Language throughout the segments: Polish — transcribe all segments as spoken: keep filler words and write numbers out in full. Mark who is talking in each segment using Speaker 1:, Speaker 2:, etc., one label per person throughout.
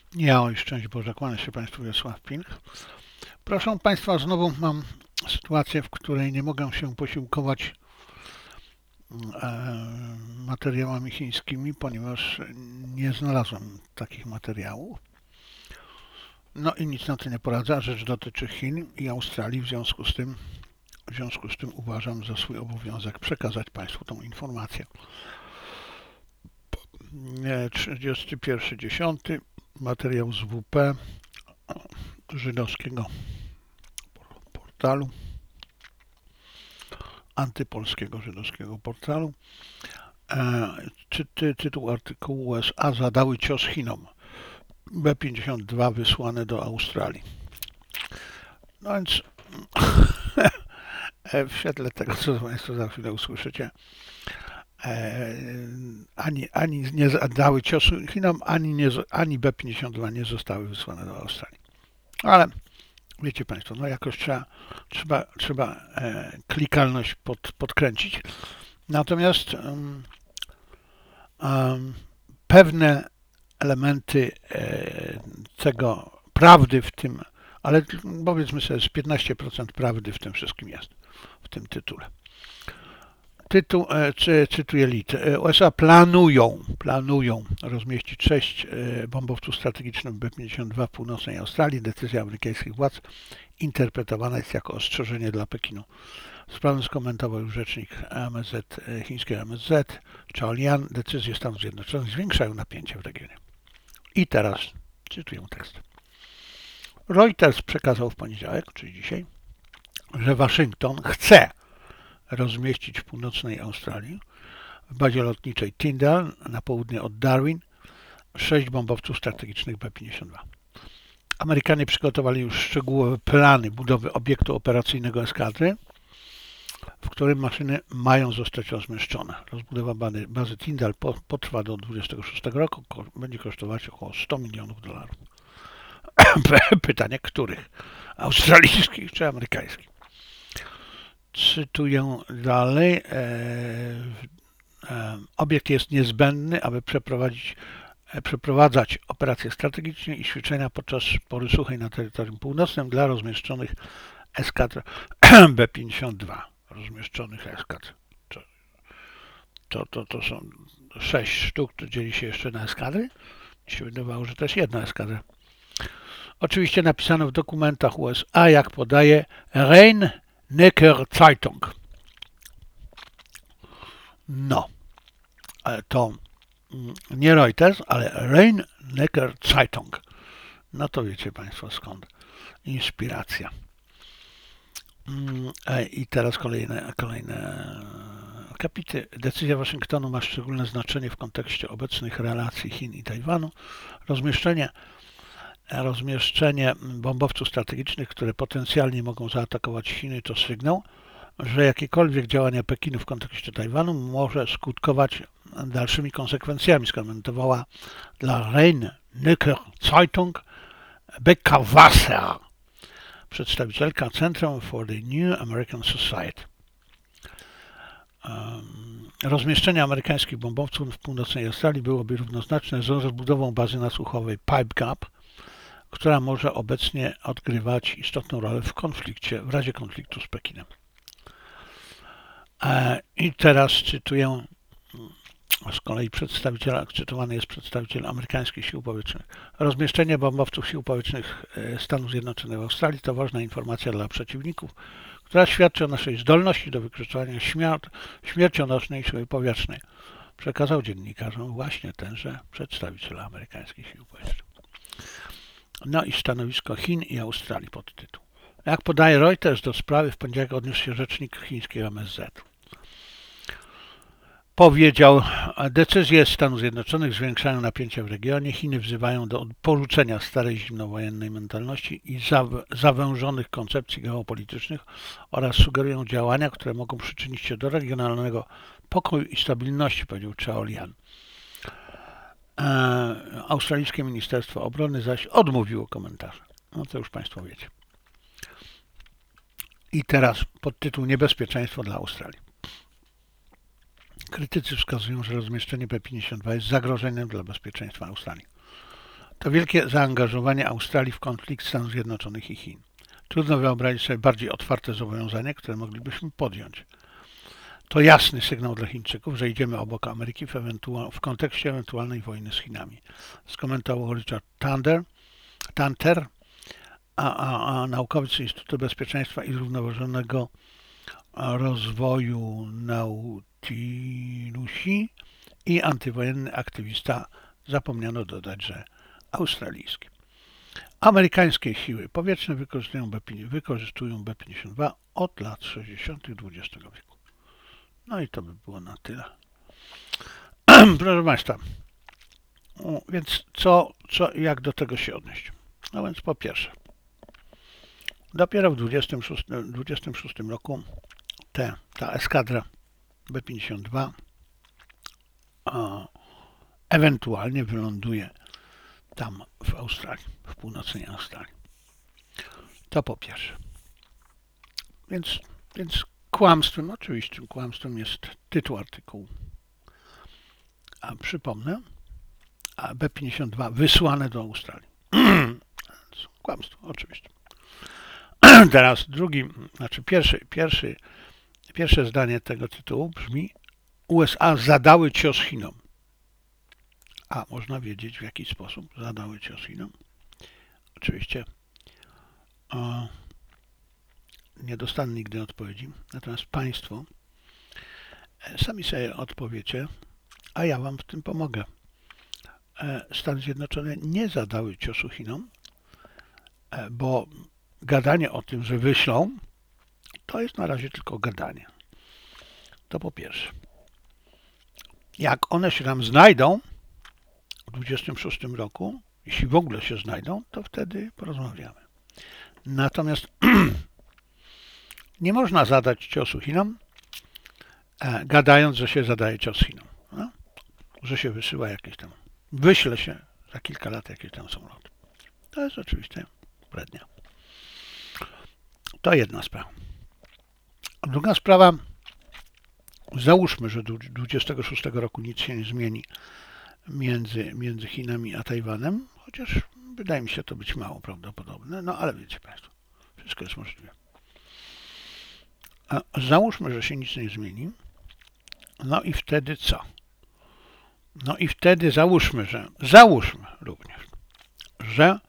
Speaker 1: Ja, oj, szczęść Boże, kłania się Państwu Wiesław Pilch. Proszę Państwa, znowu mam sytuację, w której nie mogę się posiłkować e, materiałami chińskimi, ponieważ nie znalazłem takich materiałów. No i nic na to nie poradzę, rzecz dotyczy Chin i Australii, w związku z tym, w związku z tym uważam za swój obowiązek przekazać Państwu tą informację. trzydziesty pierwszy dziesiąty materiał z W P żydowskiego portalu, antypolskiego żydowskiego portalu. E, czy ty, tytuł artykułu U S A zadały cios Chinom. B pięćdziesiąt dwa wysłane do Australii. No więc w świetle tego, co Państwo za chwilę usłyszycie, e, ani, ani nie zadały ciosu Chinom, ani, nie, ani B pięćdziesiąt dwa nie zostały wysłane do Australii. Ale wiecie Państwo, no jakoś trzeba, trzeba, trzeba e, klikalność pod, podkręcić. Natomiast um, um, pewne elementy e, tego prawdy w tym, ale powiedzmy sobie, z piętnaście procent prawdy w tym wszystkim jest, w tym tytule. Tytuł, e, cy, cytuję lit. U S A planują, planują rozmieścić sześć e, bombowców strategicznych B pięćdziesiąt dwa w północnej Australii. Decyzja amerykańskich władz interpretowana jest jako ostrzeżenie dla Pekinu. Sprawę skomentował już rzecznik M S Z, chińskiej M S Z, Chao Lian. Decyzje Stanów Zjednoczonych zwiększają napięcie w regionie. I teraz cytuję tekst. Reuters przekazał w poniedziałek, czyli dzisiaj, że Waszyngton chce rozmieścić w północnej Australii, w bazie lotniczej Tyndall na południe od Darwin, sześć bombowców strategicznych B pięćdziesiąt dwa. Amerykanie przygotowali już szczegółowe plany budowy obiektu operacyjnego eskadry, w którym maszyny mają zostać rozmieszczone. Rozbudowa bazy, bazy Tyndall potrwa do dwudziestego szóstego roku, będzie kosztować około sto milionów dolarów. Pytanie, których? Australijskich czy amerykańskich? Cytuję dalej. E, e, obiekt jest niezbędny, aby przeprowadzić, e, przeprowadzać operacje strategiczne i ćwiczenia podczas pory suchej na terytorium północnym dla rozmieszczonych eskadr B pięćdziesiąt dwa. Rozmieszczonych eskadr. To, to, to, to są sześć sztuk, to dzieli się jeszcze na eskadry. Mi się wydawało, że to jest jedna eskadra. Oczywiście napisano w dokumentach U S A, jak podaje Rhein-Neckar Zeitung. No, to nie Reuters, ale Rhein-Neckar Zeitung. No to wiecie Państwo skąd. Inspiracja. I teraz kolejne, kolejne akapity. Decyzja Waszyngtonu ma szczególne znaczenie w kontekście obecnych relacji Chin i Tajwanu. Rozmieszczenie Rozmieszczenie bombowców strategicznych, które potencjalnie mogą zaatakować Chiny, to sygnał, że jakiekolwiek działania Pekinu w kontekście Tajwanu może skutkować dalszymi konsekwencjami, skomentowała dla Rhein-Neckar Zeitung Becca Wasser, przedstawicielka Centrum for the New American Society. Rozmieszczenie amerykańskich bombowców w północnej Australii byłoby równoznaczne z rozbudową bazy nasłuchowej Pipe Gap, która może obecnie odgrywać istotną rolę w konflikcie, w razie konfliktu z Pekinem. I teraz cytuję z kolei przedstawiciela, cytowany jest przedstawiciel amerykańskich sił powietrznych. Rozmieszczenie bombowców sił powietrznych Stanów Zjednoczonych w Australii to ważna informacja dla przeciwników, która świadczy o naszej zdolności do wykrywania śmier- śmiercionośnej siły powietrznej. Przekazał dziennikarzom właśnie tenże przedstawiciel amerykańskich sił powietrznych. No i stanowisko Chin i Australii podtytuł. Jak podaje Reuters, do sprawy w poniedziałek odniósł się rzecznik chińskiego M S Z. Powiedział, decyzje Stanów Zjednoczonych zwiększają napięcie w regionie. Chiny wzywają do porzucenia starej zimnowojennej mentalności i zawężonych koncepcji geopolitycznych oraz sugerują działania, które mogą przyczynić się do regionalnego pokoju i stabilności, powiedział Chao Lian. Australijskie Ministerstwo Obrony zaś odmówiło komentarza. No to już Państwo wiecie. I teraz podtytuł Niebezpieczeństwo dla Australii. Krytycy wskazują, że rozmieszczenie B pięćdziesiąt dwa jest zagrożeniem dla bezpieczeństwa Australii. to wielkie zaangażowanie Australii w konflikt Stanów Zjednoczonych i Chin. Trudno wyobrazić sobie bardziej otwarte zobowiązanie, które moglibyśmy podjąć. To jasny sygnał dla Chińczyków, że idziemy obok Ameryki w, w kontekście ewentualnej wojny z Chinami. Skomentował Richard Tanter, Tanter a, a, a naukowiec z Instytutu Bezpieczeństwa i Zrównoważonego Rozwoju Nautilusi i antywojenny aktywista, zapomniano dodać, że australijski. Amerykańskie siły powietrzne wykorzystują B, wykorzystują B pięćdziesiąt dwa od lat sześćdziesiątych dwudziestego wieku. No i to by było na tyle. Proszę Państwa, więc co, co, jak do tego się odnieść? No więc po pierwsze, dopiero w dwudziestym szóstym roku te, ta eskadra B pięćdziesiąt dwa a, ewentualnie wyląduje tam w Australii, w północnej Australii. To po pierwsze. Więc, więc kłamstwem, oczywiście kłamstwem jest tytuł artykułu. A przypomnę, a B pięćdziesiąt dwa wysłane do Australii. Kłamstwo, oczywiście. Teraz drugi, znaczy pierwszy, pierwszy, pierwsze zdanie tego tytułu brzmi: U S A zadały cios Chinom. A można wiedzieć, w jaki sposób zadały cios Chinom? Oczywiście o, nie dostanę nigdy odpowiedzi, natomiast Państwo sami sobie odpowiecie, a ja Wam w tym pomogę. Stany Zjednoczone nie zadały ciosu Chinom, bo gadanie o tym, że wyślą, to jest na razie tylko gadanie. To po pierwsze. Jak one się tam znajdą w dwudziestym szóstym roku, jeśli w ogóle się znajdą, to wtedy porozmawiamy. Natomiast nie można zadać ciosu Chinom, gadając, że się zadaje cios Chinom. No? Że się wysyła jakieś tam, wyśle się za kilka lat jakieś tam samoloty. To jest oczywiście brednia. To jedna sprawa. Druga sprawa, załóżmy, że do dwudziestego szóstego roku nic się nie zmieni między, między Chinami a Tajwanem, chociaż wydaje mi się to być mało prawdopodobne, no ale wiecie Państwo, wszystko jest możliwe. A załóżmy, że się nic nie zmieni, no i wtedy co? No i wtedy załóżmy, że, załóżmy również, że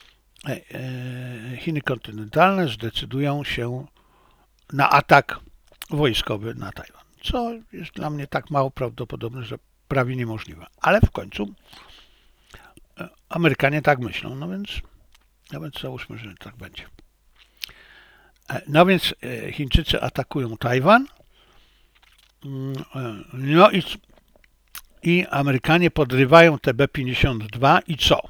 Speaker 1: Chiny kontynentalne zdecydują się na atak wojskowy na Tajwan, co jest dla mnie tak mało prawdopodobne, że prawie niemożliwe. Ale w końcu Amerykanie tak myślą, no więc, no więc załóżmy, że tak będzie. No więc Chińczycy atakują Tajwan, no i, i Amerykanie podrywają te B pięćdziesiąt dwa i co?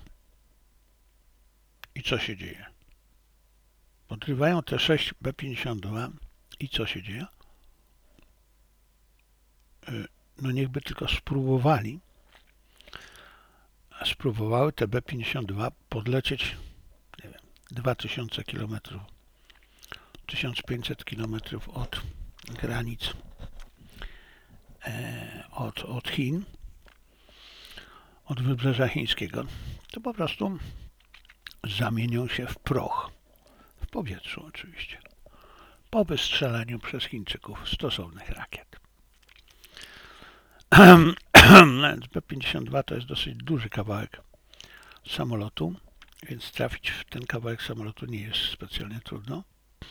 Speaker 1: I co się dzieje? Podrywają te sześć B pięćdziesiąt dwa i co się dzieje? No niechby tylko spróbowali, spróbowały te B pięćdziesiąt dwa podlecieć, nie wiem, dwa tysiące kilometrów, tysiąc pięćset kilometrów od granic, e, od, od Chin, od wybrzeża chińskiego, to po prostu zamienią się w proch, w powietrzu oczywiście, po wystrzeleniu przez Chińczyków stosownych rakiet. B pięćdziesiąt dwa to jest dosyć duży kawałek samolotu, więc trafić w ten kawałek samolotu nie jest specjalnie trudno.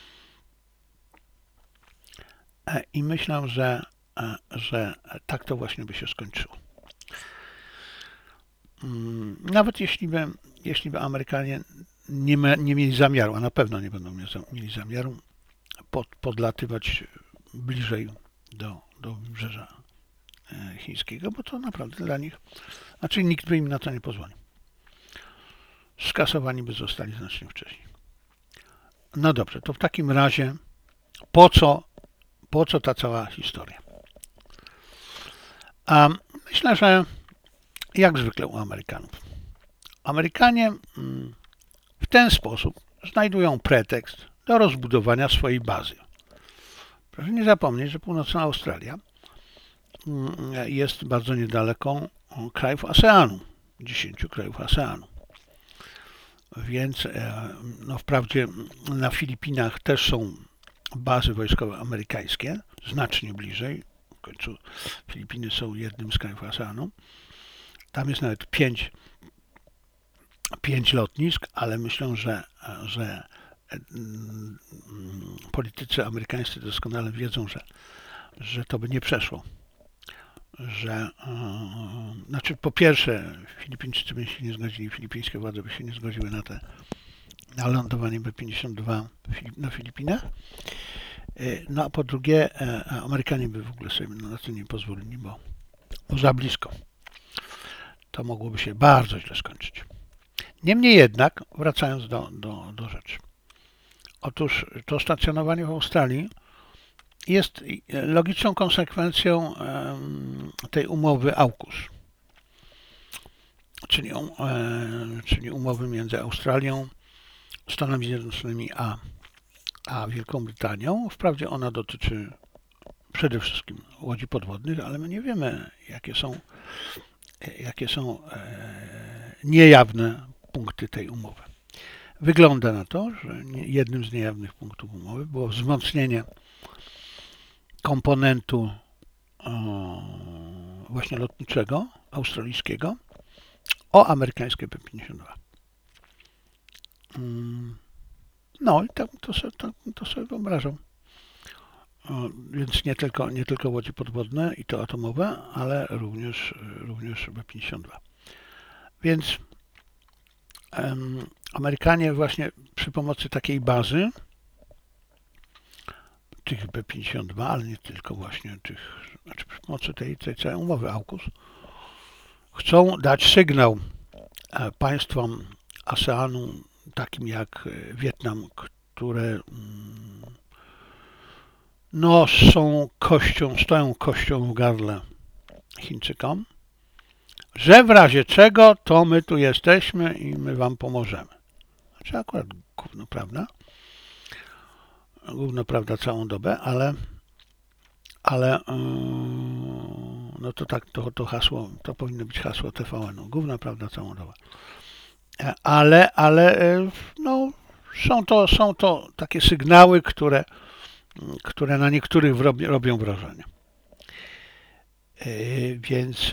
Speaker 1: I myślę, że, że tak to właśnie by się skończyło. Nawet jeśli by, jeśli by Amerykanie nie, nie mieli zamiaru, a na pewno nie będą mieli zamiaru pod, podlatywać bliżej do, do wybrzeża chińskiego, bo to naprawdę dla nich, znaczy nikt by im na to nie pozwolił. Skasowani by zostali znacznie wcześniej. No dobrze, to w takim razie po co, po co ta cała historia? A myślę, że jak zwykle u Amerykanów. Amerykanie w ten sposób znajdują pretekst do rozbudowania swojej bazy. Proszę nie zapomnieć, że północna Australia jest bardzo niedaleko krajów ASEANu, dziesięciu krajów ASEANu. Więc no wprawdzie na Filipinach też są bazy wojskowe amerykańskie, znacznie bliżej. W końcu Filipiny są jednym z krajów ASEANu. Tam jest nawet pięć, pięć lotnisk, ale myślę, że, że politycy amerykańscy doskonale wiedzą, że, że to by nie przeszło. Że, znaczy po pierwsze Filipińczycy by się nie zgodzili, filipińskie władze by się nie zgodziły na te na lądowanie B pięćdziesiąt dwa na Filipinach. No a po drugie Amerykanie by w ogóle sobie na to nie pozwolili, bo, bo za blisko. To mogłoby się bardzo źle skończyć. Niemniej jednak, wracając do, do, do rzeczy. Otóż to stacjonowanie w Australii jest logiczną konsekwencją tej umowy AUKUS, czyli, czyli umowy między Australią, Stanami Zjednoczonymi a, a Wielką Brytanią. Wprawdzie ona dotyczy przede wszystkim łodzi podwodnych, ale my nie wiemy, jakie są, jakie są niejawne punkty tej umowy. Wygląda na to, że jednym z niejawnych punktów umowy było wzmocnienie komponentu właśnie lotniczego australijskiego o amerykańskie B pięćdziesiąt dwa. No i tak to sobie, to, to sobie wyobrażam. Więc nie tylko, nie tylko łodzi podwodne i to atomowe, ale również, również B pięćdziesiąt dwa. Więc um, Amerykanie właśnie przy pomocy takiej bazy tych B pięćdziesiąt dwa, ale nie tylko właśnie tych, znaczy przy pomocy tej, tej całej umowy AUKUS, chcą dać sygnał państwom ASEANu, takim jak Wietnam, które no, są kością, stoją kością w gardle Chińczykom, że w razie czego to my tu jesteśmy i my wam pomożemy. Znaczy akurat gówno prawda, gówno prawda całą dobę, ale ale yy, no to tak, to, to hasło, to powinno być hasło T V N-u, gówno prawda całą dobę. Ale, ale no, są to, są to takie sygnały, które, które na niektórych robią wrażenie. Więc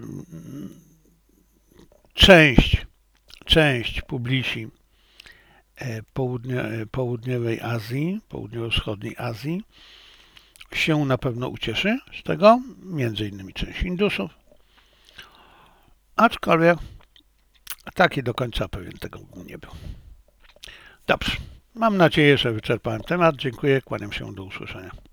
Speaker 1: część, część publiści południe, południowej Azji, południowo-wschodniej Azji się na pewno ucieszy z tego, między innymi część Indusów, aczkolwiek taki do końca pewien tego nie był. Dobrze, mam nadzieję, że wyczerpałem temat. Dziękuję, kłaniam się, do usłyszenia.